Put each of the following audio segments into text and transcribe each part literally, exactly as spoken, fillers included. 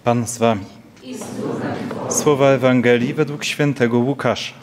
Pan z wami. Słowa Ewangelii według świętego Łukasza.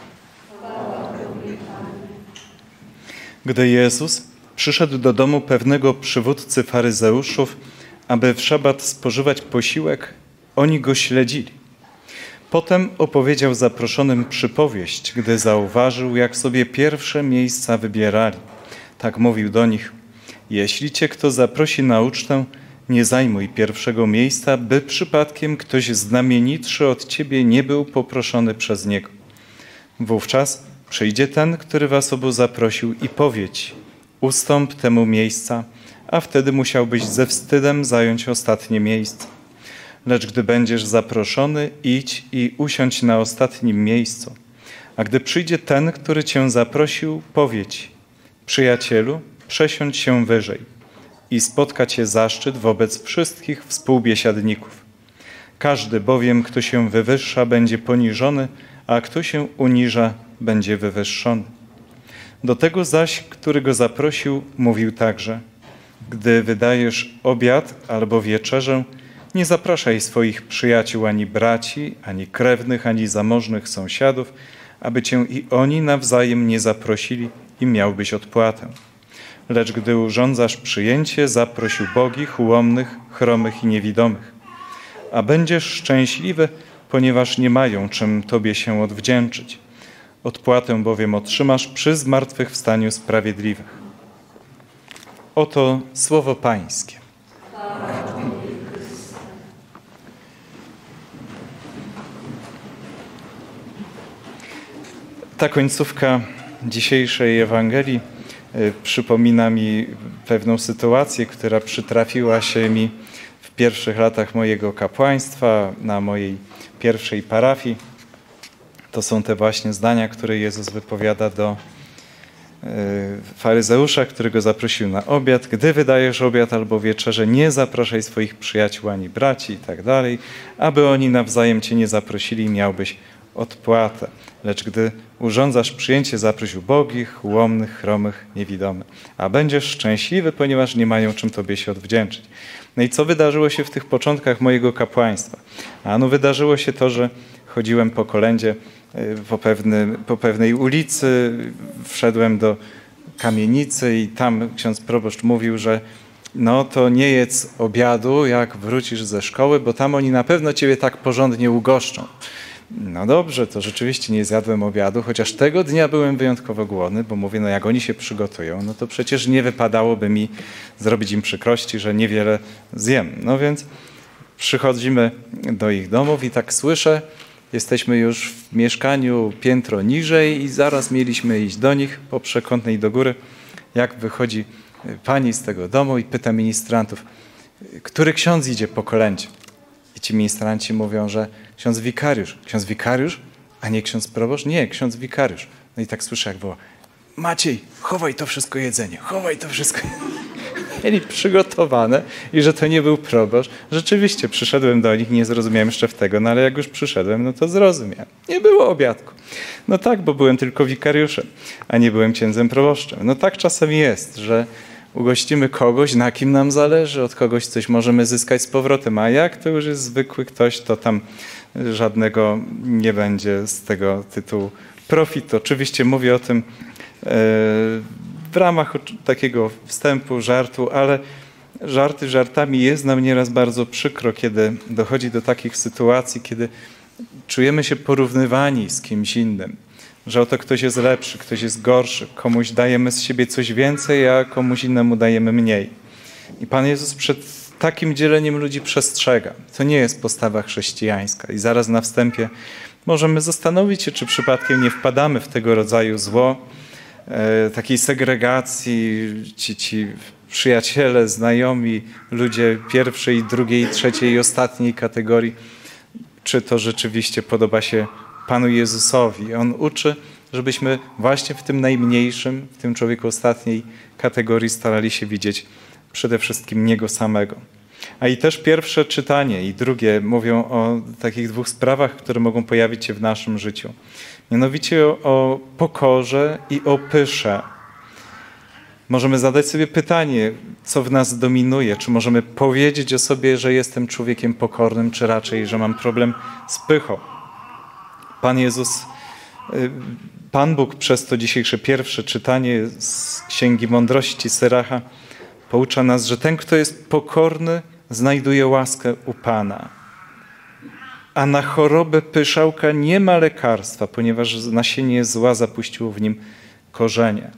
Gdy Jezus przyszedł do domu pewnego przywódcy faryzeuszów, aby w szabat spożywać posiłek, oni go śledzili. Potem opowiedział zaproszonym przypowieść, gdy zauważył, jak sobie pierwsze miejsca wybierali. Tak mówił do nich: jeśli cię kto zaprosi na ucztę, nie zajmuj pierwszego miejsca, by przypadkiem ktoś znamienitszy od ciebie nie był poproszony przez niego. Wówczas przyjdzie ten, który was obu zaprosił i powie ci: ustąp temu miejsca, a wtedy musiałbyś ze wstydem zająć ostatnie miejsce. Lecz gdy będziesz zaproszony, idź i usiądź na ostatnim miejscu. A gdy przyjdzie ten, który cię zaprosił, powie ci: przyjacielu, przesiądź się wyżej. I spotka cię zaszczyt wobec wszystkich współbiesiadników. Każdy bowiem, kto się wywyższa, będzie poniżony, a kto się uniża, będzie wywyższony. Do tego zaś, który go zaprosił, mówił także: gdy wydajesz obiad albo wieczerzę, nie zapraszaj swoich przyjaciół, ani braci, ani krewnych, ani zamożnych sąsiadów, aby cię i oni nawzajem nie zaprosili i miałbyś odpłatę. Lecz gdy urządzasz przyjęcie, zaproś ubogich, ułomnych, chromych i niewidomych. A będziesz szczęśliwy, ponieważ nie mają czym tobie się odwdzięczyć. Odpłatę bowiem otrzymasz przy zmartwychwstaniu sprawiedliwych. Oto słowo Pańskie. Ta końcówka dzisiejszej Ewangelii przypomina mi pewną sytuację, która przytrafiła się mi w pierwszych latach mojego kapłaństwa, na mojej pierwszej parafii. To są te właśnie zdania, które Jezus wypowiada do faryzeusza, który go zaprosił na obiad. Gdy wydajesz obiad albo wieczerzę, nie zapraszaj swoich przyjaciół ani braci i tak dalej, aby oni nawzajem cię nie zaprosili, miałbyś odpłatę. Lecz gdy urządzasz przyjęcie, zaproś ubogich, ułomnych, chromych, niewidomych. A będziesz szczęśliwy, ponieważ nie mają czym tobie się odwdzięczyć. No i co wydarzyło się w tych początkach mojego kapłaństwa? A no wydarzyło się to, że chodziłem po kolędzie po, pewny, po pewnej ulicy, wszedłem do kamienicy i tam ksiądz proboszcz mówił, że no to nie jedz obiadu, jak wrócisz ze szkoły, bo tam oni na pewno ciebie tak porządnie ugoszczą. No dobrze, to rzeczywiście nie zjadłem obiadu, chociaż tego dnia byłem wyjątkowo głodny, bo mówię, no jak oni się przygotują, no to przecież nie wypadałoby mi zrobić im przykrości, że niewiele zjem. No więc przychodzimy do ich domów i tak słyszę, jesteśmy już w mieszkaniu piętro niżej i zaraz mieliśmy iść do nich po przekątnej do góry, jak wychodzi pani z tego domu i pyta ministrantów, który ksiądz idzie po kolędzie? I ci ministranci mówią, że ksiądz wikariusz. Ksiądz wikariusz? A nie ksiądz proboszcz? Nie, ksiądz wikariusz. No i tak słyszę, jak było: Maciej, chowaj to wszystko jedzenie, chowaj to wszystko. Mieli przygotowane i że to nie był proboszcz. Rzeczywiście przyszedłem do nich, nie zrozumiałem jeszcze w tego, no ale jak już przyszedłem, no to zrozumiałem. Nie było obiadku. No tak, bo byłem tylko wikariuszem, a nie byłem księdzem proboszczem. No tak czasem jest, że ugościmy kogoś, na kim nam zależy, od kogoś coś możemy zyskać z powrotem, a jak to już jest zwykły ktoś, to tam żadnego nie będzie z tego tytułu profit. Oczywiście mówię o tym w ramach takiego wstępu, żartu, ale żarty żartami, jest nam nieraz bardzo przykro, kiedy dochodzi do takich sytuacji, kiedy czujemy się porównywani z kimś innym, że oto ktoś jest lepszy, ktoś jest gorszy, komuś dajemy z siebie coś więcej, a komuś innemu dajemy mniej. I Pan Jezus przed takim dzieleniem ludzi przestrzega. To nie jest postawa chrześcijańska. I zaraz na wstępie możemy zastanowić się, czy przypadkiem nie wpadamy w tego rodzaju zło, e, takiej segregacji, ci, ci przyjaciele, znajomi, ludzie pierwszej, drugiej, trzeciej i ostatniej kategorii. Czy to rzeczywiście podoba się Panu Jezusowi? On uczy, żebyśmy właśnie w tym najmniejszym, w tym człowieku ostatniej kategorii starali się widzieć przede wszystkim Niego samego. A i też pierwsze czytanie i drugie mówią o takich dwóch sprawach, które mogą pojawić się w naszym życiu. Mianowicie o, o pokorze i o pysze. Możemy zadać sobie pytanie, co w nas dominuje. Czy możemy powiedzieć o sobie, że jestem człowiekiem pokornym, czy raczej, że mam problem z pychą. Pan Jezus, Pan Bóg przez to dzisiejsze pierwsze czytanie z Księgi Mądrości Syracha poucza nas, że ten, kto jest pokorny, znajduje łaskę u Pana. A na chorobę pyszałka nie ma lekarstwa, ponieważ nasienie zła zapuściło w nim korzenie.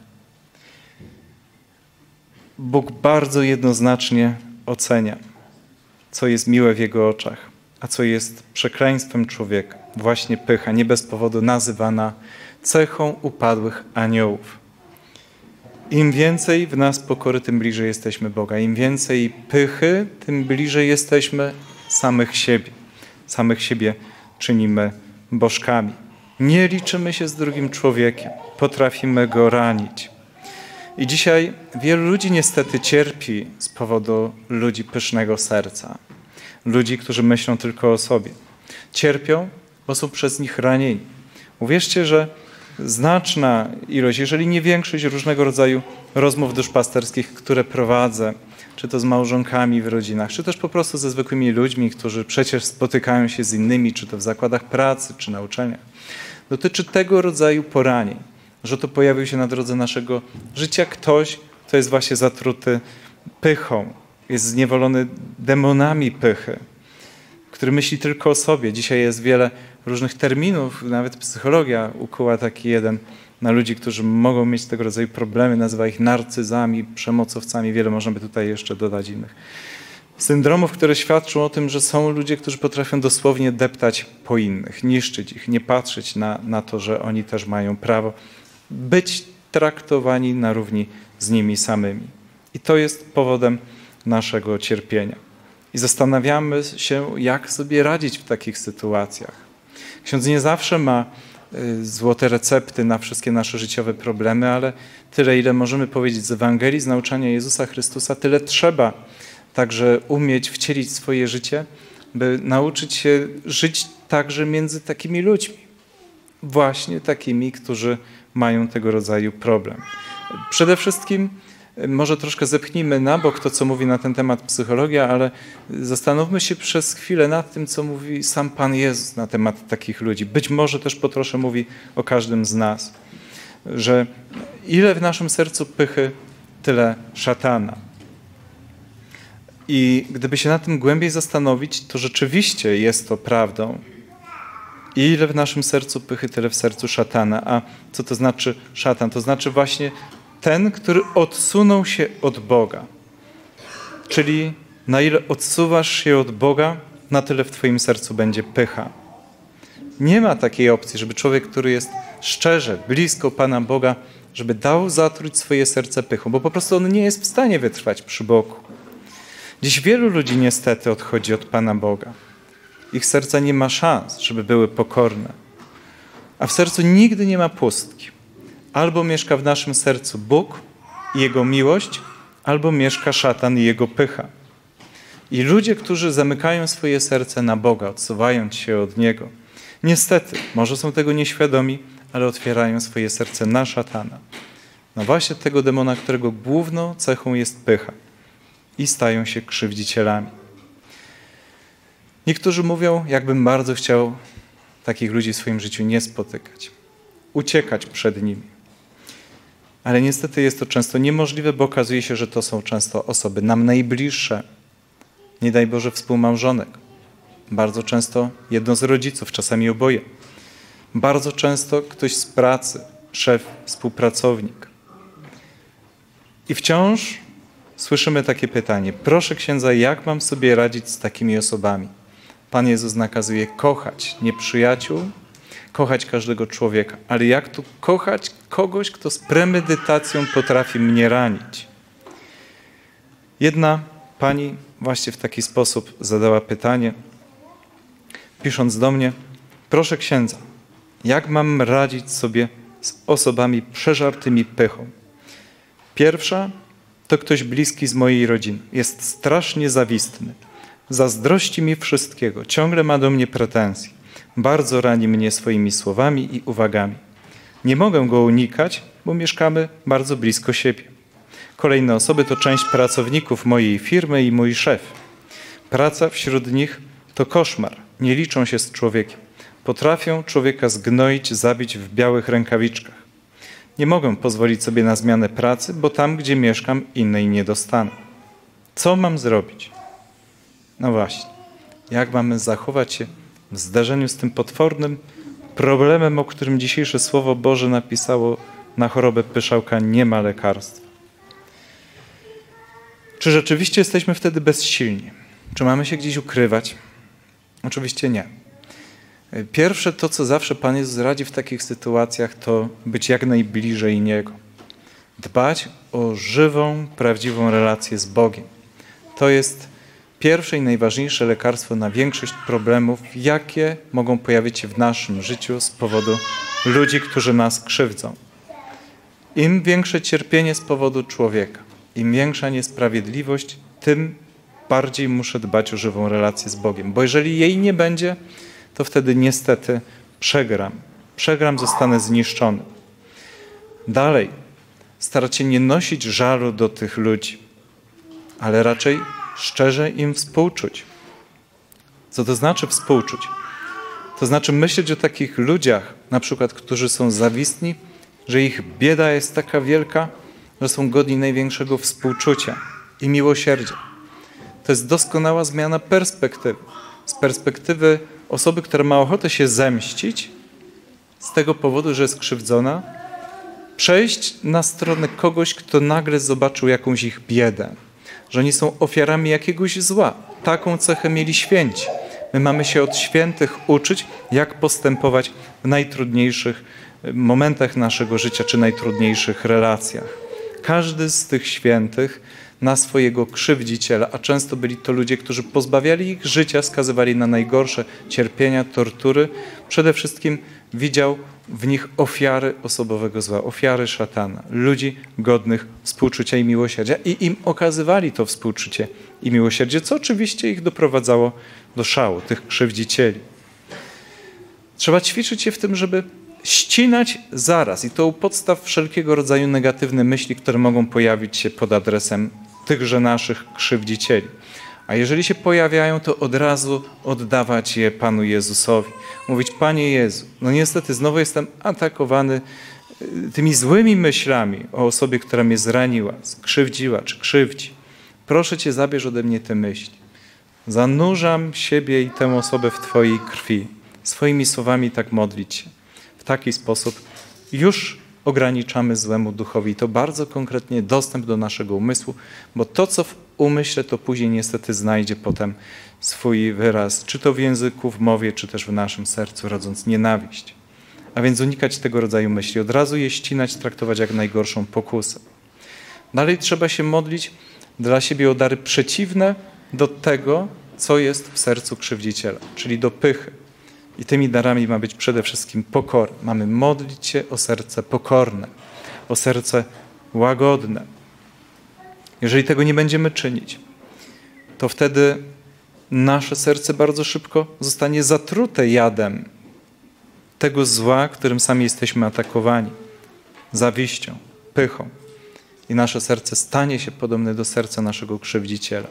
Bóg bardzo jednoznacznie ocenia, co jest miłe w Jego oczach, a co jest przekleństwem człowieka. Właśnie pycha, nie bez powodu nazywana cechą upadłych aniołów. Im więcej w nas pokory, tym bliżej jesteśmy Boga. Im więcej pychy, tym bliżej jesteśmy samych siebie. Samych siebie czynimy bożkami. Nie liczymy się z drugim człowiekiem. Potrafimy go ranić. I dzisiaj wielu ludzi niestety cierpi z powodu ludzi pysznego serca. Ludzi, którzy myślą tylko o sobie. Cierpią, bo są przez nich ranieni. Uwierzcie, że znaczna ilość, jeżeli nie większość różnego rodzaju rozmów duszpasterskich, które prowadzę, czy to z małżonkami w rodzinach, czy też po prostu ze zwykłymi ludźmi, którzy przecież spotykają się z innymi, czy to w zakładach pracy, czy na uczelniach, dotyczy tego rodzaju poranień, że to pojawił się na drodze naszego życia ktoś, kto jest właśnie zatruty pychą, jest zniewolony demonami pychy, który myśli tylko o sobie. Dzisiaj jest wiele różnych terminów, nawet psychologia ukuła taki jeden na ludzi, którzy mogą mieć tego rodzaju problemy, nazywa ich narcyzami, przemocowcami, wiele można by tutaj jeszcze dodać innych. Syndromów, które świadczą o tym, że są ludzie, którzy potrafią dosłownie deptać po innych, niszczyć ich, nie patrzeć na, na to, że oni też mają prawo być traktowani na równi z nimi samymi. I to jest powodem naszego cierpienia. I zastanawiamy się, jak sobie radzić w takich sytuacjach. Ksiądz nie zawsze ma złote recepty na wszystkie nasze życiowe problemy, ale tyle, ile możemy powiedzieć z Ewangelii, z nauczania Jezusa Chrystusa, tyle trzeba także umieć wcielić w swoje życie, by nauczyć się żyć także między takimi ludźmi. Właśnie takimi, którzy mają tego rodzaju problem. Przede wszystkim może troszkę zepchnijmy na bok to, co mówi na ten temat psychologia, ale zastanówmy się przez chwilę nad tym, co mówi sam Pan Jezus na temat takich ludzi. Być może też po trosze mówi o każdym z nas, że ile w naszym sercu pychy, tyle szatana. I gdyby się nad tym głębiej zastanowić, to rzeczywiście jest to prawdą. Ile w naszym sercu pychy, tyle w sercu szatana. A co to znaczy szatan? To znaczy właśnie ten, który odsunął się od Boga. Czyli na ile odsuwasz się od Boga, na tyle w twoim sercu będzie pycha. Nie ma takiej opcji, żeby człowiek, który jest szczerze blisko Pana Boga, żeby dał zatruć swoje serce pychą, bo po prostu on nie jest w stanie wytrwać przy Bogu. Dziś wielu ludzi niestety odchodzi od Pana Boga. Ich serca nie ma szans, żeby były pokorne. A w sercu nigdy nie ma pustki. Albo mieszka w naszym sercu Bóg i Jego miłość, albo mieszka szatan i jego pycha. I ludzie, którzy zamykają swoje serce na Boga, odsuwając się od Niego, niestety, może są tego nieświadomi, ale otwierają swoje serce na szatana. No właśnie tego demona, którego główną cechą jest pycha. I stają się krzywdzicielami. Niektórzy mówią, jakbym bardzo chciał takich ludzi w swoim życiu nie spotykać. Uciekać przed nimi. Ale niestety jest to często niemożliwe, bo okazuje się, że to są często osoby nam najbliższe. Nie daj Boże współmałżonek. Bardzo często jedno z rodziców, czasami oboje. Bardzo często ktoś z pracy, szef, współpracownik. I wciąż słyszymy takie pytanie. Proszę księdza, jak mam sobie radzić z takimi osobami? Pan Jezus nakazuje kochać nieprzyjaciół, kochać każdego człowieka. Ale jak tu kochać kogoś, kto z premedytacją potrafi mnie ranić? Jedna pani właśnie w taki sposób zadała pytanie, pisząc do mnie, proszę księdza, jak mam radzić sobie z osobami przeżartymi pychą? Pierwsza to ktoś bliski z mojej rodziny. Jest strasznie zawistny. Zazdrości mi wszystkiego. Ciągle ma do mnie pretensje. Bardzo rani mnie swoimi słowami i uwagami. Nie mogę go unikać, bo mieszkamy bardzo blisko siebie. Kolejne osoby to część pracowników mojej firmy i mój szef. Praca wśród nich to koszmar. Nie liczą się z człowiekiem. Potrafią człowieka zgnoić, zabić w białych rękawiczkach. Nie mogę pozwolić sobie na zmianę pracy, bo tam, gdzie mieszkam, innej nie dostanę. Co mam zrobić? No właśnie. Jak mamy zachować się w zdarzeniu z tym potwornym problemem, o którym dzisiejsze Słowo Boże napisało: na chorobę pyszałka nie ma lekarstwa? Czy rzeczywiście jesteśmy wtedy bezsilni? Czy mamy się gdzieś ukrywać? Oczywiście nie. Pierwsze to, co zawsze Pan Jezus radzi w takich sytuacjach, to być jak najbliżej Niego. Dbać o żywą, prawdziwą relację z Bogiem. To jest pierwsze i najważniejsze lekarstwo na większość problemów, jakie mogą pojawić się w naszym życiu z powodu ludzi, którzy nas krzywdzą. Im większe cierpienie z powodu człowieka, im większa niesprawiedliwość, tym bardziej muszę dbać o żywą relację z Bogiem. Bo jeżeli jej nie będzie, to wtedy niestety przegram. Przegram, zostanę zniszczony. Dalej, starać się nie nosić żalu do tych ludzi, ale raczej szczerze im współczuć. Co to znaczy współczuć? To znaczy myśleć o takich ludziach, na przykład, którzy są zawistni, że ich bieda jest taka wielka, że są godni największego współczucia i miłosierdzia. To jest doskonała zmiana perspektywy. Z perspektywy osoby, która ma ochotę się zemścić z tego powodu, że jest krzywdzona, przejść na stronę kogoś, kto nagle zobaczył jakąś ich biedę, że oni są ofiarami jakiegoś zła. Taką cechę mieli święci. My mamy się od świętych uczyć, jak postępować w najtrudniejszych momentach naszego życia, czy najtrudniejszych relacjach. Każdy z tych świętych na swojego krzywdziciela, a często byli to ludzie, którzy pozbawiali ich życia, skazywali na najgorsze cierpienia, tortury. Przede wszystkim widział w nich ofiary osobowego zła, ofiary szatana, ludzi godnych współczucia i miłosierdzia i im okazywali to współczucie i miłosierdzie, co oczywiście ich doprowadzało do szału, tych krzywdzicieli. Trzeba ćwiczyć się w tym, żeby ścinać zaraz i to u podstaw wszelkiego rodzaju negatywne myśli, które mogą pojawić się pod adresem tychże naszych krzywdzicieli. A jeżeli się pojawiają, to od razu oddawać je Panu Jezusowi. Mówić: Panie Jezu, no niestety znowu jestem atakowany tymi złymi myślami o osobie, która mnie zraniła, skrzywdziła czy krzywdzi. Proszę Cię, zabierz ode mnie te myśli. Zanurzam siebie i tę osobę w Twojej krwi. Swoimi słowami tak modlić się. W taki sposób już ograniczamy złemu duchowi. To bardzo konkretnie dostęp do naszego umysłu, bo to, co w umyśle, to później niestety znajdzie potem swój wyraz, czy to w języku, w mowie, czy też w naszym sercu, rodząc nienawiść. A więc unikać tego rodzaju myśli. Od razu je ścinać, traktować jak najgorszą pokusę. Dalej trzeba się modlić dla siebie o dary przeciwne do tego, co jest w sercu krzywdziciela, czyli do pychy. I tymi darami ma być przede wszystkim pokora. Mamy modlić się o serce pokorne, o serce łagodne. Jeżeli tego nie będziemy czynić, to wtedy nasze serce bardzo szybko zostanie zatrute jadem tego zła, którym sami jesteśmy atakowani, zawiścią, pychą. I nasze serce stanie się podobne do serca naszego krzywdziciela.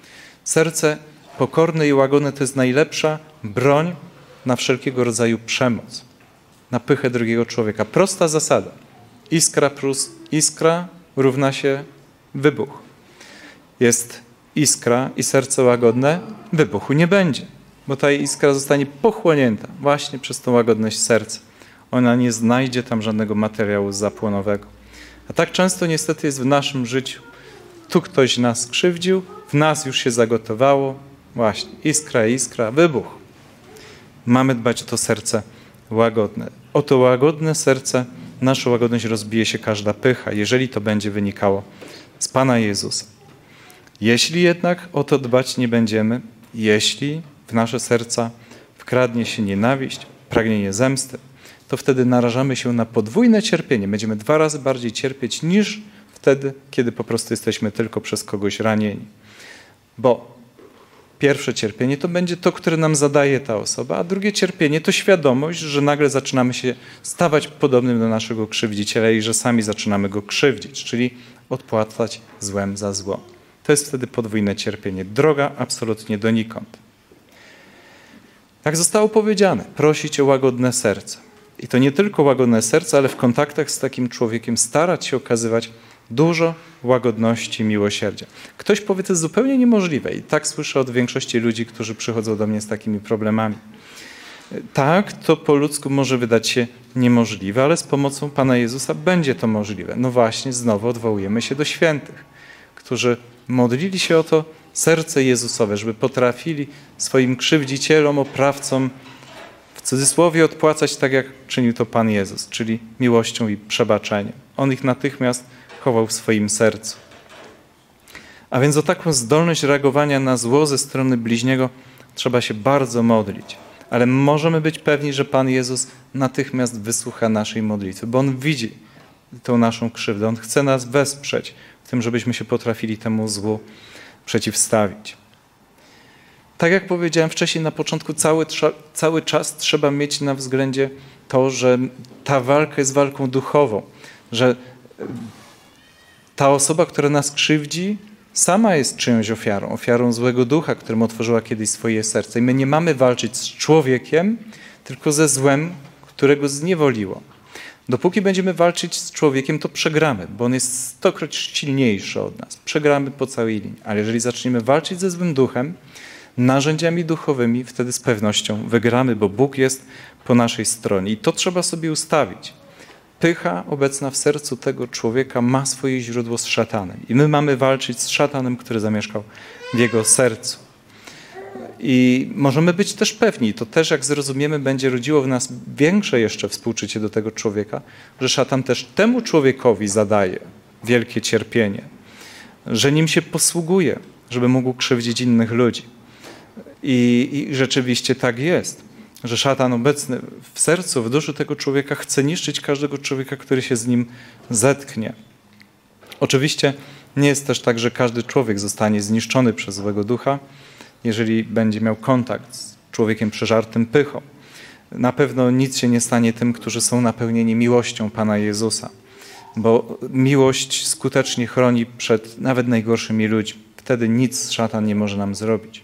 Serce pokorne i łagodne to jest najlepsza broń na wszelkiego rodzaju przemoc, na pychę drugiego człowieka. Prosta zasada. Iskra plus iskra równa się wybuch. Jest iskra i serce łagodne, wybuchu nie będzie, bo ta iskra zostanie pochłonięta właśnie przez tą łagodność serca. Ona nie znajdzie tam żadnego materiału zapłonowego. A tak często niestety jest w naszym życiu. Tu ktoś nas krzywdził, w nas już się zagotowało. Właśnie, iskra, iskra, wybuch. Mamy dbać o to serce łagodne. O to łagodne serce, naszą łagodność rozbije się każda pycha, jeżeli to będzie wynikało z Pana Jezusa. Jeśli jednak o to dbać nie będziemy, jeśli w nasze serca wkradnie się nienawiść, pragnienie zemsty, to wtedy narażamy się na podwójne cierpienie. Będziemy dwa razy bardziej cierpieć niż wtedy, kiedy po prostu jesteśmy tylko przez kogoś ranieni. Bo Pierwsze cierpienie to będzie to, które nam zadaje ta osoba, a drugie cierpienie to świadomość, że nagle zaczynamy się stawać podobnym do naszego krzywdziciela i że sami zaczynamy go krzywdzić, czyli odpłacać złem za zło. To jest wtedy podwójne cierpienie. Droga absolutnie donikąd. Jak zostało powiedziane, prosić o łagodne serce. I to nie tylko łagodne serce, ale w kontaktach z takim człowiekiem starać się okazywać dużo łagodności, miłosierdzia. Ktoś powie, to jest zupełnie niemożliwe i tak słyszę od większości ludzi, którzy przychodzą do mnie z takimi problemami. Tak, to po ludzku może wydać się niemożliwe, ale z pomocą Pana Jezusa będzie to możliwe. No właśnie, znowu odwołujemy się do świętych, którzy modlili się o to serce Jezusowe, żeby potrafili swoim krzywdzicielom, oprawcom w cudzysłowie odpłacać tak, jak czynił to Pan Jezus, czyli miłością i przebaczeniem. On ich natychmiast chował w swoim sercu. A więc o taką zdolność reagowania na zło ze strony bliźniego trzeba się bardzo modlić. Ale możemy być pewni, że Pan Jezus natychmiast wysłucha naszej modlitwy, bo On widzi tą naszą krzywdę. On chce nas wesprzeć w tym, żebyśmy się potrafili temu złu przeciwstawić. Tak jak powiedziałem wcześniej na początku, cały, cały czas trzeba mieć na względzie to, że ta walka jest walką duchową, że ta osoba, która nas krzywdzi, sama jest czyjąś ofiarą, ofiarą złego ducha, którym otworzyła kiedyś swoje serce. I my nie mamy walczyć z człowiekiem, tylko ze złem, którego zniewoliło. Dopóki będziemy walczyć z człowiekiem, to przegramy, bo on jest stokroć silniejszy od nas. Przegramy po całej linii. Ale jeżeli zaczniemy walczyć ze złym duchem, narzędziami duchowymi, wtedy z pewnością wygramy, bo Bóg jest po naszej stronie. I to trzeba sobie ustawić. Pycha obecna w sercu tego człowieka ma swoje źródło z szatanem. I my mamy walczyć z szatanem, który zamieszkał w jego sercu. I możemy być też pewni, to też jak zrozumiemy, będzie rodziło w nas większe jeszcze współczucie do tego człowieka, że szatan też temu człowiekowi zadaje wielkie cierpienie, że nim się posługuje, żeby mógł krzywdzić innych ludzi. I, i rzeczywiście tak jest, że szatan obecny w sercu, w duszy tego człowieka chce niszczyć każdego człowieka, który się z nim zetknie. Oczywiście nie jest też tak, że każdy człowiek zostanie zniszczony przez złego ducha, jeżeli będzie miał kontakt z człowiekiem przeżartym pychą. Na pewno nic się nie stanie tym, którzy są napełnieni miłością Pana Jezusa, bo miłość skutecznie chroni przed nawet najgorszymi ludźmi. Wtedy nic szatan nie może nam zrobić.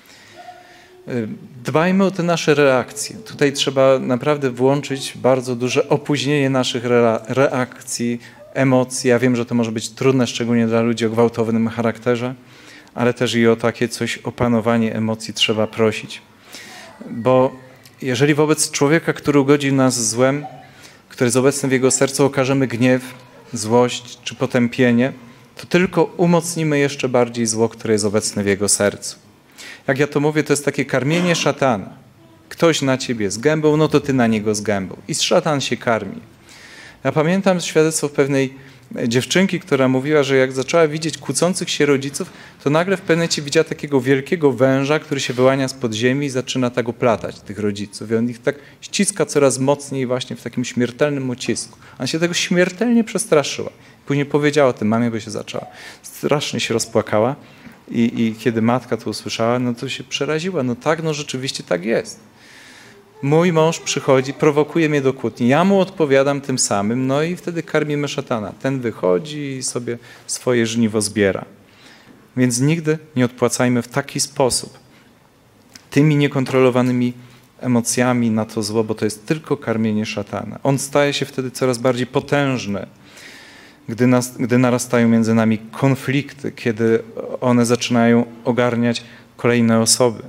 Dbajmy o te nasze reakcje. Tutaj trzeba naprawdę włączyć bardzo duże opóźnienie naszych reakcji, emocji. Ja wiem, że to może być trudne, szczególnie dla ludzi o gwałtownym charakterze, ale też i o takie coś, opanowanie emocji trzeba prosić. Bo jeżeli wobec człowieka, który ugodził nas złem, który jest obecny w jego sercu, okażemy gniew, złość czy potępienie, to tylko umocnimy jeszcze bardziej zło, które jest obecne w jego sercu. Jak ja to mówię, to jest takie karmienie szatana. Ktoś na ciebie z gębą, no to ty na niego z gębą. I szatan się karmi. Ja pamiętam świadectwo pewnej dziewczynki, która mówiła, że jak zaczęła widzieć kłócących się rodziców, to nagle w pewnym momencie widziała takiego wielkiego węża, który się wyłania spod ziemi i zaczyna tak oplatać tych rodziców. I on ich tak ściska coraz mocniej właśnie w takim śmiertelnym ucisku. Ona się tego śmiertelnie przestraszyła. Później powiedziała o tym mamie, bo się zaczęła. Strasznie się rozpłakała i, i kiedy matka to usłyszała, no to się przeraziła. No tak, no rzeczywiście tak jest. Mój mąż przychodzi, prowokuje mnie do kłótni. Ja mu odpowiadam tym samym, no i wtedy karmimy szatana. Ten wychodzi i sobie swoje żniwo zbiera. Więc nigdy nie odpłacajmy w taki sposób tymi niekontrolowanymi emocjami na to zło, bo to jest tylko karmienie szatana. On staje się wtedy coraz bardziej potężny, gdy, nas, gdy narastają między nami konflikty, kiedy one zaczynają ogarniać kolejne osoby.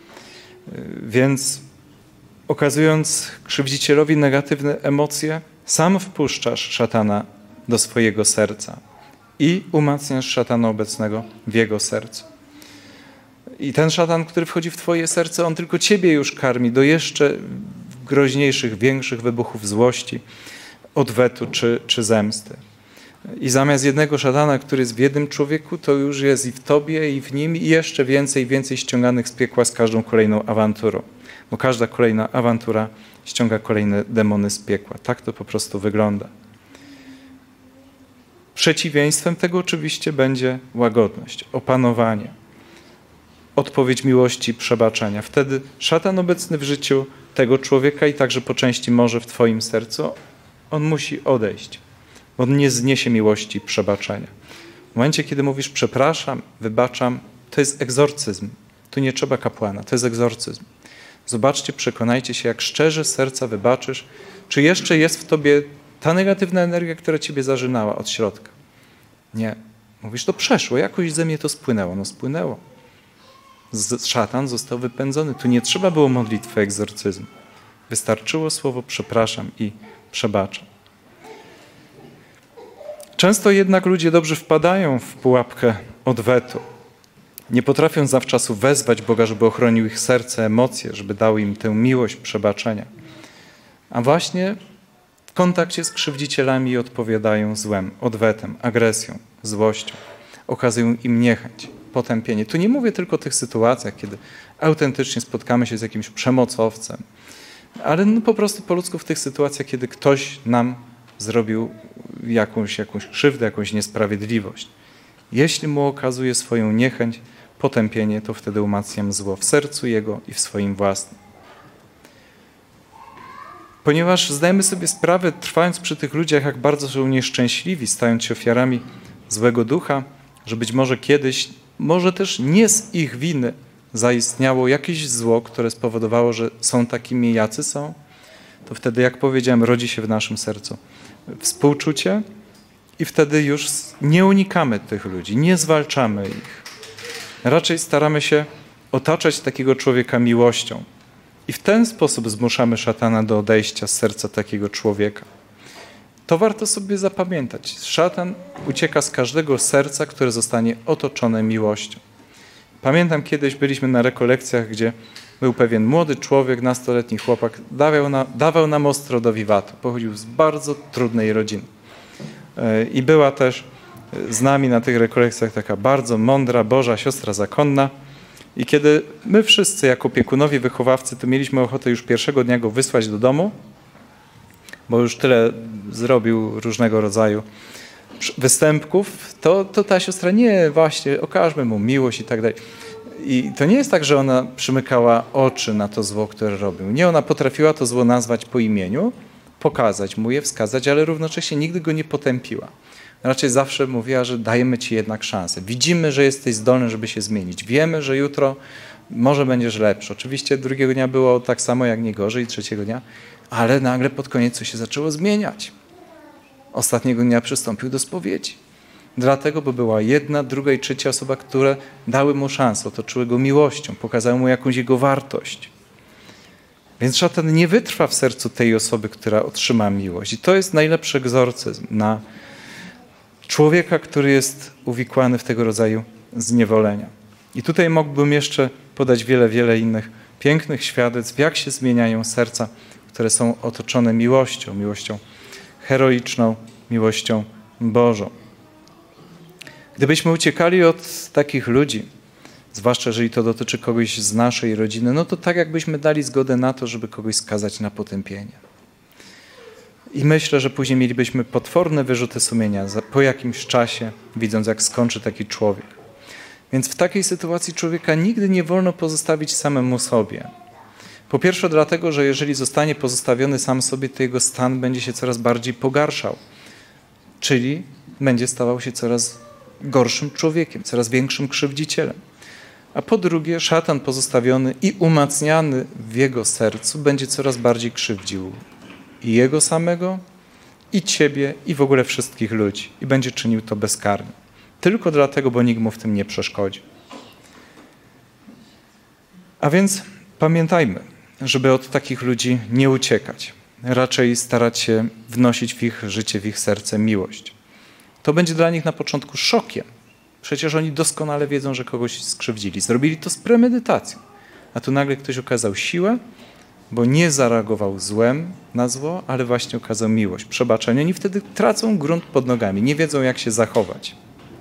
Więc okazując krzywdzicielowi negatywne emocje, sam wpuszczasz szatana do swojego serca i umacniasz szatana obecnego w jego sercu. I ten szatan, który wchodzi w twoje serce, on tylko ciebie już karmi do jeszcze groźniejszych, większych wybuchów złości, odwetu czy, czy zemsty. I zamiast jednego szatana, który jest w jednym człowieku, to już jest i w tobie, i w nim, i jeszcze więcej, więcej ściąganych z piekła z każdą kolejną awanturą. Bo każda kolejna awantura ściąga kolejne demony z piekła. Tak to po prostu wygląda. Przeciwieństwem tego oczywiście będzie łagodność, opanowanie. odpowiedź miłości i przebaczenia. Wtedy szatan obecny w życiu tego człowieka i także po części może w twoim sercu, on musi odejść. On nie zniesie miłości i przebaczenia. W momencie, kiedy mówisz przepraszam, wybaczam, to jest egzorcyzm. Tu nie trzeba kapłana, to jest egzorcyzm. Zobaczcie, przekonajcie się, jak szczerze z serca wybaczysz, czy jeszcze jest w tobie ta negatywna energia, która ciebie zażynała od środka. Nie. Mówisz, to przeszło, jakoś ze mnie to spłynęło. No spłynęło. Z, szatan został wypędzony. Tu nie trzeba było modlitwy egzorcyzmu. Wystarczyło słowo przepraszam i przebaczam. Często jednak ludzie dobrze wpadają w pułapkę odwetu. Nie potrafią zawczasu wezwać Boga, żeby ochronił ich serce, emocje, żeby dał im tę miłość przebaczenia. A właśnie w kontakcie z krzywdzicielami odpowiadają złem, odwetem, agresją, złością. Okazują im niechęć, potępienie. Tu nie mówię tylko o tych sytuacjach, kiedy autentycznie spotkamy się z jakimś przemocowcem, ale no po prostu po ludzku w tych sytuacjach, kiedy ktoś nam zrobił jakąś, jakąś krzywdę, jakąś niesprawiedliwość. Jeśli mu okazuje swoją niechęć, potępienie, to wtedy umacniam zło w sercu jego i w swoim własnym. Ponieważ zdajemy sobie sprawę, trwając przy tych ludziach, jak bardzo są nieszczęśliwi, stając się ofiarami złego ducha, że być może kiedyś, może też nie z ich winy zaistniało jakieś zło, które spowodowało, że są takimi, jacy są, to wtedy, jak powiedziałem, rodzi się w naszym sercu współczucie i wtedy już nie unikamy tych ludzi, nie zwalczamy ich. Raczej staramy się otaczać takiego człowieka miłością i w ten sposób zmuszamy szatana do odejścia z serca takiego człowieka. To warto sobie zapamiętać. Szatan ucieka z każdego serca, które zostanie otoczone miłością. Pamiętam, kiedyś byliśmy na rekolekcjach, gdzie był pewien młody człowiek, nastoletni chłopak, dawał, na, dawał nam ostro do wiwatu. Pochodził z bardzo trudnej rodziny. I była też z nami na tych rekolekcjach taka bardzo mądra, Boża siostra zakonna. I kiedy my wszyscy jako opiekunowie, wychowawcy, to mieliśmy ochotę już pierwszego dnia go wysłać do domu, bo już tyle zrobił różnego rodzaju występków, to, to ta siostra nie, właśnie okażmy mu miłość i tak dalej. I to nie jest tak, że ona przymykała oczy na to zło, które robił. Nie, ona potrafiła to zło nazwać po imieniu, pokazać mu je, wskazać, ale równocześnie nigdy go nie potępiła. Raczej zawsze mówiła, że dajemy ci jednak szansę. Widzimy, że jesteś zdolny, żeby się zmienić. Wiemy, że jutro może będziesz lepszy. Oczywiście drugiego dnia było tak samo, jak nie gorzej, trzeciego dnia, ale nagle pod koniec coś się zaczęło zmieniać. Ostatniego dnia przystąpił do spowiedzi. Dlatego, bo była jedna, druga i trzecia osoba, które dały mu szansę, otoczyły go miłością, pokazały mu jakąś jego wartość. Więc szatan nie wytrwa w sercu tej osoby, która otrzyma miłość. I to jest najlepszy egzorcyzm na człowieka, który jest uwikłany w tego rodzaju zniewolenia. I tutaj mógłbym jeszcze podać wiele, wiele innych pięknych świadectw, jak się zmieniają serca, które są otoczone miłością, miłością heroiczną, miłością Bożą. Gdybyśmy uciekali od takich ludzi, zwłaszcza jeżeli to dotyczy kogoś z naszej rodziny, no to tak jakbyśmy dali zgodę na to, żeby kogoś skazać na potępienie. I myślę, że później mielibyśmy potworne wyrzuty sumienia po jakimś czasie, widząc jak skończy taki człowiek. Więc w takiej sytuacji człowieka nigdy nie wolno pozostawić samemu sobie. Po pierwsze dlatego, że jeżeli zostanie pozostawiony sam sobie, to jego stan będzie się coraz bardziej pogarszał. Czyli będzie stawał się coraz gorszym człowiekiem, coraz większym krzywdzicielem. A po drugie, szatan pozostawiony i umacniany w jego sercu będzie coraz bardziej krzywdził i jego samego, i ciebie, i w ogóle wszystkich ludzi. I będzie czynił to bezkarnie. Tylko dlatego, bo nikt mu w tym nie przeszkodzi. A więc pamiętajmy, żeby od takich ludzi nie uciekać. Raczej starać się wnosić w ich życie, w ich serce miłość. To będzie dla nich na początku szokiem. Przecież oni doskonale wiedzą, że kogoś skrzywdzili. Zrobili to z premedytacją. A tu nagle ktoś okazał siłę, bo nie zareagował złem na zło, ale właśnie okazał miłość, przebaczenie. Oni wtedy tracą grunt pod nogami, nie wiedzą, jak się zachować.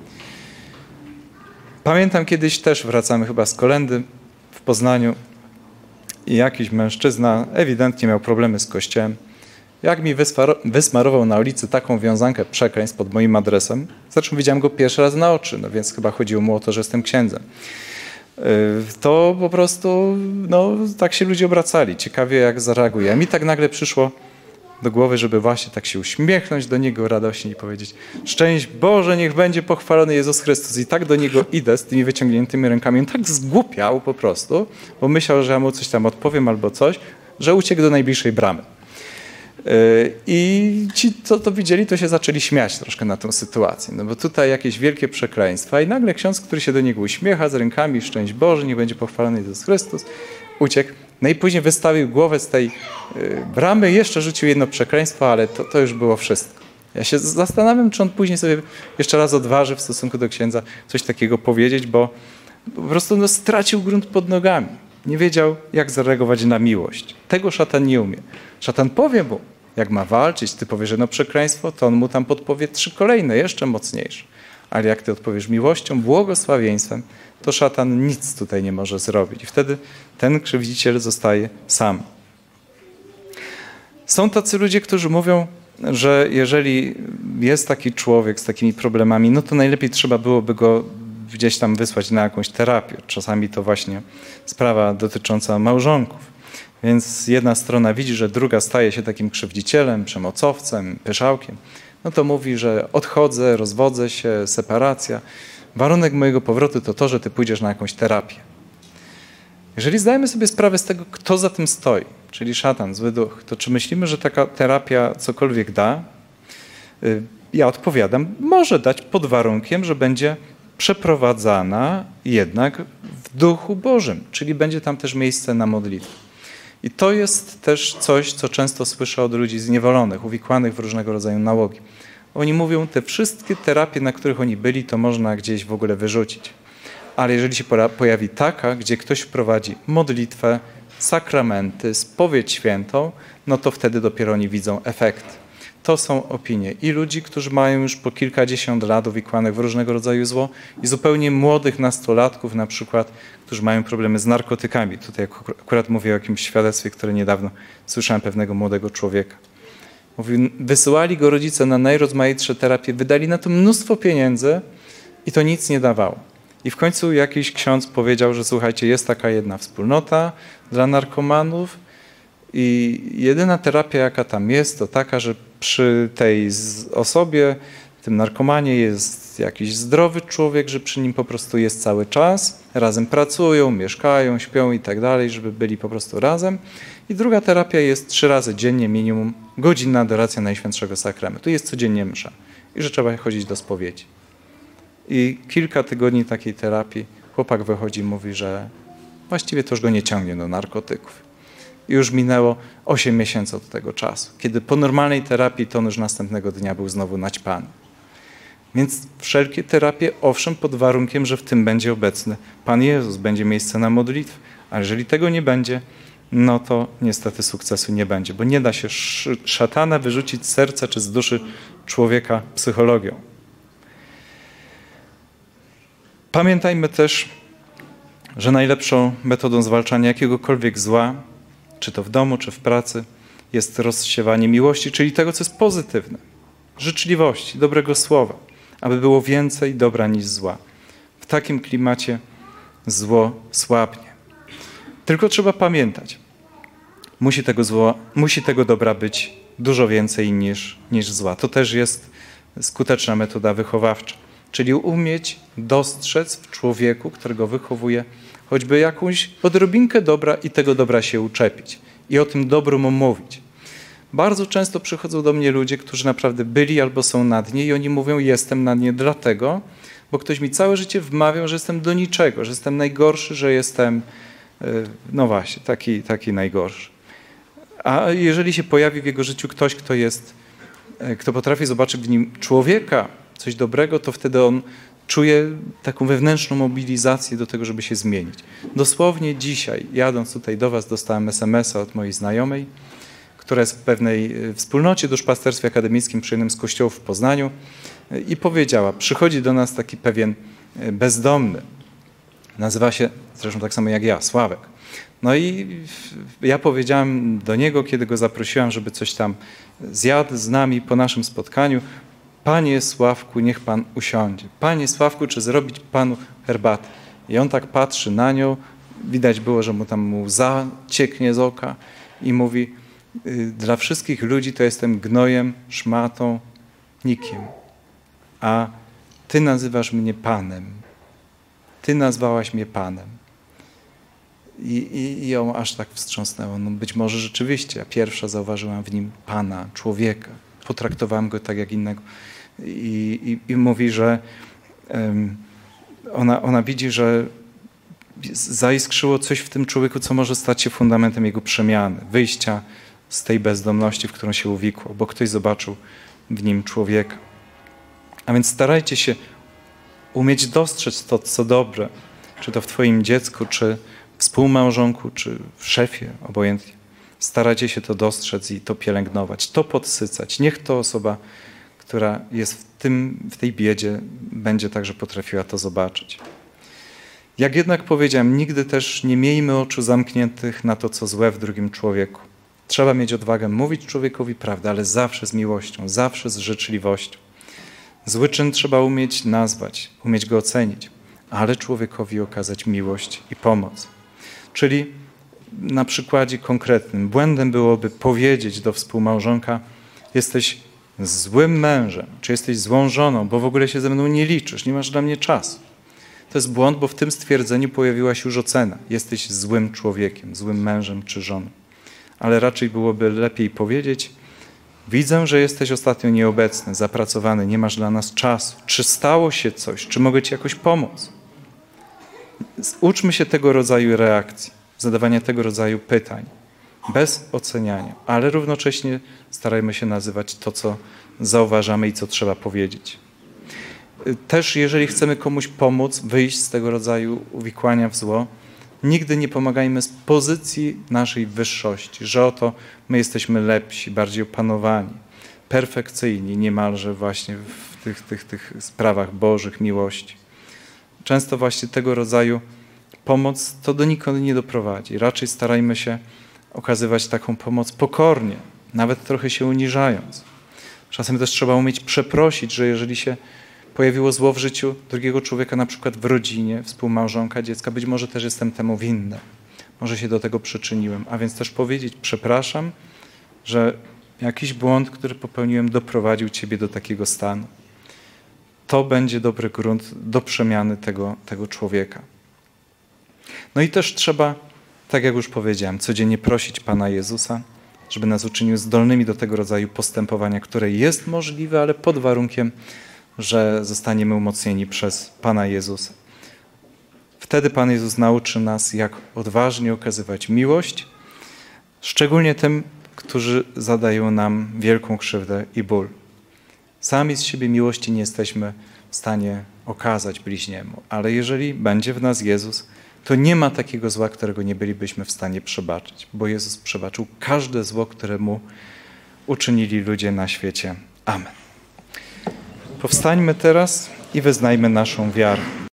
Pamiętam kiedyś też, wracamy chyba z kolędy w Poznaniu i jakiś mężczyzna ewidentnie miał problemy z Kościołem. Jak mi wysmarował na ulicy taką wiązankę przekleństw pod moim adresem, zresztą widziałem go pierwszy raz na oczy, no więc chyba chodziło mu o to, że jestem księdzem. to po prostu no, tak się ludzie obracali. Ciekawie jak zareaguje. A mi tak nagle przyszło do głowy, żeby właśnie tak się uśmiechnąć do Niego radośnie i powiedzieć: szczęść Boże, niech będzie pochwalony Jezus Chrystus. I tak do Niego idę z tymi wyciągniętymi rękami. On tak zgłupiał po prostu, bo myślał, że ja mu coś tam odpowiem albo coś, że uciekł do najbliższej bramy. I ci, co to widzieli, to się zaczęli śmiać troszkę na tę sytuację. No bo tutaj jakieś wielkie przekleństwa i nagle ksiądz, który się do niego uśmiecha z rękami: szczęść Boże, niech będzie pochwalony Jezus Chrystus, uciekł. No i później wystawił głowę z tej bramy, jeszcze rzucił jedno przekleństwo, ale to, to już było wszystko. Ja się zastanawiam, czy on później sobie jeszcze raz odważy w stosunku do księdza coś takiego powiedzieć, bo po prostu no, stracił grunt pod nogami. Nie wiedział, jak zareagować na miłość. Tego szatan nie umie. Szatan powie mu, jak ma walczyć. Ty powiesz jedno przekleństwo, to on mu tam podpowie trzy kolejne, jeszcze mocniejsze. Ale jak ty odpowiesz miłością, błogosławieństwem, to szatan nic tutaj nie może zrobić. I wtedy ten krzywdziciel zostaje sam. Są tacy ludzie, którzy mówią, że jeżeli jest taki człowiek z takimi problemami, no to najlepiej trzeba byłoby go gdzieś tam wysłać na jakąś terapię. Czasami to właśnie sprawa dotycząca małżonków. Więc jedna strona widzi, że druga staje się takim krzywdzicielem, przemocowcem, pyszałkiem. No to mówi, że odchodzę, rozwodzę się, separacja. Warunek mojego powrotu to to, że ty pójdziesz na jakąś terapię. Jeżeli zdajemy sobie sprawę z tego, kto za tym stoi, czyli szatan, zły duch, to czy myślimy, że taka terapia cokolwiek da? Ja odpowiadam, może dać pod warunkiem, że będzie przeprowadzana jednak w Duchu Bożym, czyli będzie tam też miejsce na modlitwę. I to jest też coś, co często słyszę od ludzi zniewolonych, uwikłanych w różnego rodzaju nałogi. Oni mówią, te wszystkie terapie, na których oni byli, to można gdzieś w ogóle wyrzucić. Ale jeżeli się pojawi taka, gdzie ktoś wprowadzi modlitwę, sakramenty, spowiedź świętą, no to wtedy dopiero oni widzą efekt. To są opinie i ludzi, którzy mają już po kilkadziesiąt lat uwikłanych w różnego rodzaju zło i zupełnie młodych nastolatków na przykład, którzy mają problemy z narkotykami. Tutaj akurat mówię o jakimś świadectwie, które niedawno słyszałem pewnego młodego człowieka. Mówił, wysyłali go rodzice na najrozmaitsze terapie, wydali na to mnóstwo pieniędzy i to nic nie dawało. I w końcu jakiś ksiądz powiedział, że słuchajcie, jest taka jedna wspólnota dla narkomanów i jedyna terapia, jaka tam jest, to taka, że przy tej osobie, tym narkomanie jest jakiś zdrowy człowiek, że przy nim po prostu jest cały czas, razem pracują, mieszkają, śpią i tak dalej, żeby byli po prostu razem. I druga terapia jest trzy razy dziennie minimum godzinna adoracja Najświętszego Sakramentu. Jest codziennie msza i że trzeba chodzić do spowiedzi. I kilka tygodni takiej terapii chłopak wychodzi i mówi, że właściwie to już go nie ciągnie do narkotyków. I już minęło osiem miesięcy od tego czasu, kiedy po normalnej terapii to on już następnego dnia był znowu naćpany. Więc wszelkie terapie, owszem, pod warunkiem, że w tym będzie obecny Pan Jezus, będzie miejsce na modlitwę. A jeżeli tego nie będzie, no to niestety sukcesu nie będzie, bo nie da się szatana wyrzucić z serca czy z duszy człowieka psychologią. Pamiętajmy też, że najlepszą metodą zwalczania jakiegokolwiek zła, czy to w domu, czy w pracy, jest rozsiewanie miłości, czyli tego, co jest pozytywne, życzliwości, dobrego słowa, aby było więcej dobra niż zła. W takim klimacie zło słabnie. Tylko trzeba pamiętać, musi tego, zła, musi tego dobra być dużo więcej niż, niż zła. To też jest skuteczna metoda wychowawcza, czyli umieć dostrzec w człowieku, którego wychowuje, choćby jakąś odrobinkę dobra i tego dobra się uczepić i o tym dobru mu mówić. Bardzo często przychodzą do mnie ludzie, którzy naprawdę byli albo są na dnie i oni mówią, jestem na dnie dlatego, bo ktoś mi całe życie wmawiał, że jestem do niczego, że jestem najgorszy, że jestem, no właśnie, taki, taki najgorszy. A jeżeli się pojawi w jego życiu ktoś, kto jest, kto potrafi zobaczyć w nim człowieka, coś dobrego, to wtedy on czuje taką wewnętrzną mobilizację do tego, żeby się zmienić. Dosłownie dzisiaj, jadąc tutaj do was, dostałem es em es a od mojej znajomej, która jest w pewnej wspólnocie duszpasterstwie akademickim przy jednym z kościołów w Poznaniu i powiedziała, przychodzi do nas taki pewien bezdomny, nazywa się zresztą tak samo jak ja, Sławek. No i ja powiedziałem do niego, kiedy go zaprosiłam, żeby coś tam zjadł z nami po naszym spotkaniu, Panie Sławku, niech Pan usiądzie. Panie Sławku, czy zrobić Panu herbatę? I on tak patrzy na nią, widać było, że mu tam łza cieknie z oka i mówi: dla wszystkich ludzi to jestem gnojem, szmatą, nikim, a ty nazywasz mnie Panem. Ty nazwałaś mnie Panem. I, i, i ją aż tak wstrząsnęło. No być może rzeczywiście, ja pierwsza zauważyłam w nim Pana, człowieka. Potraktowałam go tak jak innego. I, i, i mówi, że um, ona, ona widzi, że zaiskrzyło coś w tym człowieku, co może stać się fundamentem jego przemiany, wyjścia z tej bezdomności, w którą się uwikło, bo ktoś zobaczył w nim człowieka. A więc starajcie się umieć dostrzec to, co dobre, czy to w twoim dziecku, czy współmałżonku, czy w szefie, obojętnie. Starajcie się to dostrzec i to pielęgnować, to podsycać. Niech to osoba, która jest w, tym, w tej biedzie, będzie także potrafiła to zobaczyć. Jak jednak powiedziałem, nigdy też nie miejmy oczu zamkniętych na to, co złe w drugim człowieku. Trzeba mieć odwagę mówić człowiekowi prawdę, ale zawsze z miłością, zawsze z życzliwością. Zły czyn trzeba umieć nazwać, umieć go ocenić, ale człowiekowi okazać miłość i pomoc. Czyli na przykładzie konkretnym, błędem byłoby powiedzieć do współmałżonka: jesteś złym mężem, czy jesteś złą żoną, bo w ogóle się ze mną nie liczysz, nie masz dla mnie czasu. To jest błąd, bo w tym stwierdzeniu pojawiła się już ocena. Jesteś złym człowiekiem, złym mężem czy żoną. Ale raczej byłoby lepiej powiedzieć: widzę, że jesteś ostatnio nieobecny, zapracowany, nie masz dla nas czasu. Czy stało się coś? Czy mogę ci jakoś pomóc? Uczmy się tego rodzaju reakcji, zadawania tego rodzaju pytań, bez oceniania, ale równocześnie starajmy się nazywać to, co zauważamy i co trzeba powiedzieć. Też jeżeli chcemy komuś pomóc wyjść z tego rodzaju uwikłania w zło, nigdy nie pomagajmy z pozycji naszej wyższości, że oto my jesteśmy lepsi, bardziej opanowani, perfekcyjni niemalże właśnie w tych, tych, tych sprawach Bożych, miłości. Często właśnie tego rodzaju pomoc to do nikąd nie doprowadzi. Raczej starajmy się okazywać taką pomoc pokornie, nawet trochę się uniżając. Czasem też trzeba umieć przeprosić, że jeżeli się pojawiło zło w życiu drugiego człowieka, na przykład w rodzinie, współmałżonka, dziecka, być może też jestem temu winny. Może się do tego przyczyniłem. A więc też powiedzieć: przepraszam, że jakiś błąd, który popełniłem, doprowadził ciebie do takiego stanu. To będzie dobry grunt do przemiany tego, tego człowieka. No i też trzeba, tak jak już powiedziałem, codziennie prosić Pana Jezusa, żeby nas uczynił zdolnymi do tego rodzaju postępowania, które jest możliwe, ale pod warunkiem, że zostaniemy umocnieni przez Pana Jezusa. Wtedy Pan Jezus nauczy nas, jak odważnie okazywać miłość, szczególnie tym, którzy zadają nam wielką krzywdę i ból. Sami z siebie miłości nie jesteśmy w stanie okazać bliźniemu, ale jeżeli będzie w nas Jezus, to nie ma takiego zła, którego nie bylibyśmy w stanie przebaczyć, bo Jezus przebaczył każde zło, które Mu uczynili ludzie na świecie. Amen. Powstańmy teraz i wyznajmy naszą wiarę.